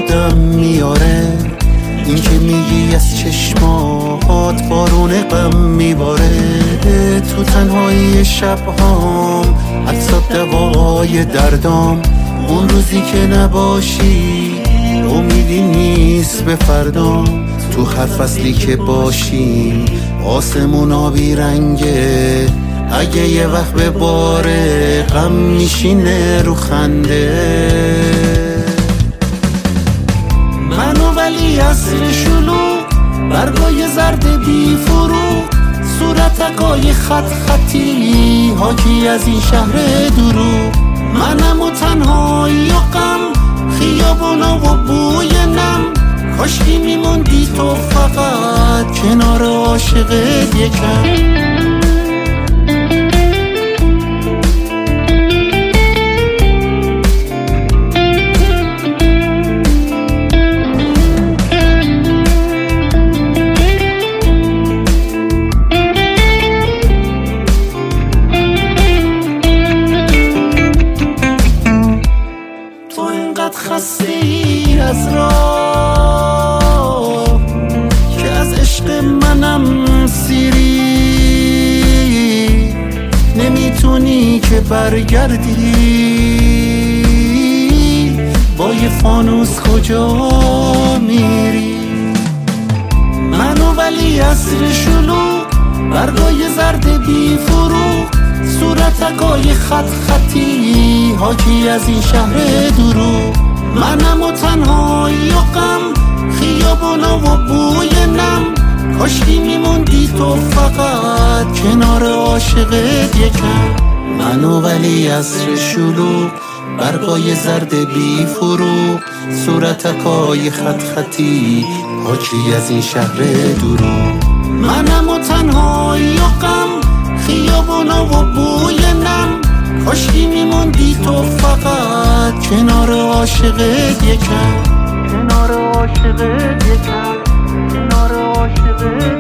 یادم میاره این که میگی از چشمات بارون غم میباره. تو تنهایی شبهام حتی دوای دردام، اون روزی که نباشی امیدی نیست به فردام. تو هر فصلی که باشی آسمون آبی رنگه، اگه یه وقت به باره غم میشینه رو خنده. منو ولی عصر شلوغ، برگای زرد بی فروغ، صورتکای خط خطی حاکی از این شهر دروغ. منم و تنهایی و غم، خیابونا و بوی نم، کاشکی میموندی تو فقط کنار عاشقت یکم. خستی از راه که از عشق منم سیری، نمیتونی که برگردی، با یه فانوس کجا میری؟ منو ولی عصر شلوغ، برگای زرد بی فروغ، صورتکای خط خطی حاکی از این شهر دروغ. منم و تنهایی و غم، خیابونا و بوی نم، کاشکی میموندی تو فقط کنار عاشقت یکم. منو ولی عصر شلوغ، برگای زرد بی فروغ، صورتکای خط خطی حاکی از این شهر دروغ. منم و تنهایی و غم، خیابونا و بوی نم، کاشکی میموندی تو فقط کنار عاشقت یکم، کنار عاشقت یکم، کنار عاشقت.